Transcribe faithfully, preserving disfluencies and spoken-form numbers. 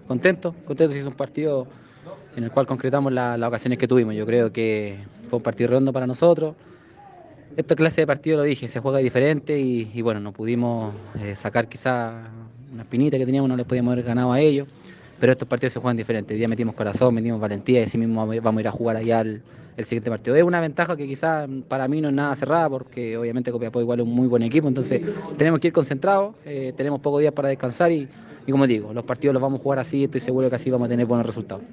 contento, contento, si es un partido en el cual concretamos la- las ocasiones que tuvimos. Yo creo que fue un partido redondo para nosotros. Esta clase de partido, lo dije, se juega diferente y, y bueno, no pudimos eh, sacar quizá una espinita que teníamos, no les podíamos haber ganado a ellos, pero estos partidos se juegan diferente. Hoy día metimos corazón, metimos valentía y así mismo vamos vamos a ir a jugar allá el, el siguiente partido. Es una ventaja que quizá para mí no es nada cerrada porque obviamente Copiapó igual es un muy buen equipo, entonces tenemos que ir concentrados, eh, tenemos pocos días para descansar y, y como digo, los partidos los vamos a jugar así, estoy seguro que así vamos a tener buenos resultados.